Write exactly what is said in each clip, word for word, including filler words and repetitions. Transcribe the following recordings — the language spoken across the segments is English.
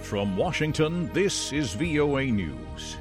From Washington, this is V O A News.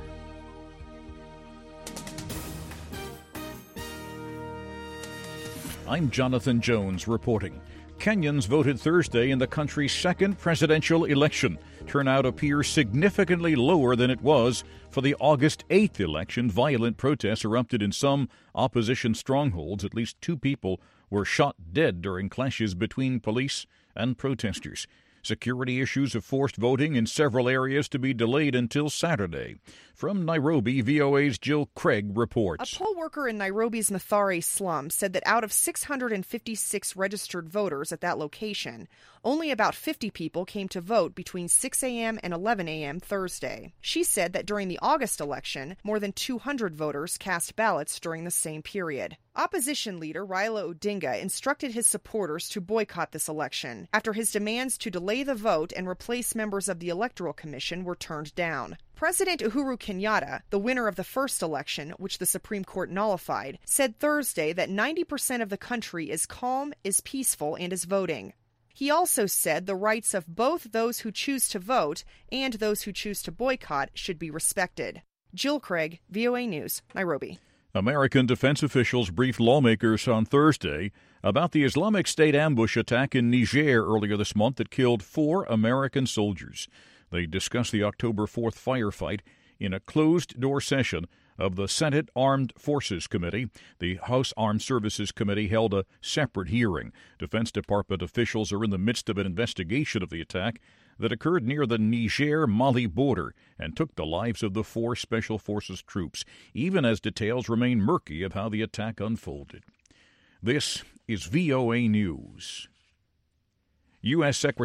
I'm Jonathan Jones reporting. Kenyans voted Thursday in the country's second presidential election. Turnout appears significantly lower than it was for the August eighth election. Violent protests erupted in some opposition strongholds. At least two people were shot dead during clashes between police and protesters. Security issues have forced voting in several areas to be delayed until Saturday. From Nairobi, V O A's Jill Craig reports. A poll worker in Nairobi's Mathare slum said that out of six hundred fifty-six registered voters at that location, only about fifty people came to vote between six a.m. and eleven a.m. Thursday. She said that during the August election, more than two hundred voters cast ballots during the same period. Opposition leader Raila Odinga instructed his supporters to boycott this election after his demands to delay the vote and replace members of the Electoral Commission were turned down. President Uhuru Kenyatta, the winner of the first election, which the Supreme Court nullified, said Thursday that ninety percent of the country is calm, is peaceful, and is voting. He also said the rights of both those who choose to vote and those who choose to boycott should be respected. Jill Craig, V O A News, Nairobi. American defense officials briefed lawmakers on Thursday about the Islamic State ambush attack in Niger earlier this month that killed four American soldiers. They discussed the October fourth firefight in a closed-door session of the Senate Armed Forces Committee. The House Armed Services Committee held a separate hearing. Defense Department officials are in the midst of an investigation of the attack that occurred near the Niger-Mali border and took the lives of the four Special Forces troops, even as details remain murky of how the attack unfolded. This is V O A News. U S. Secretary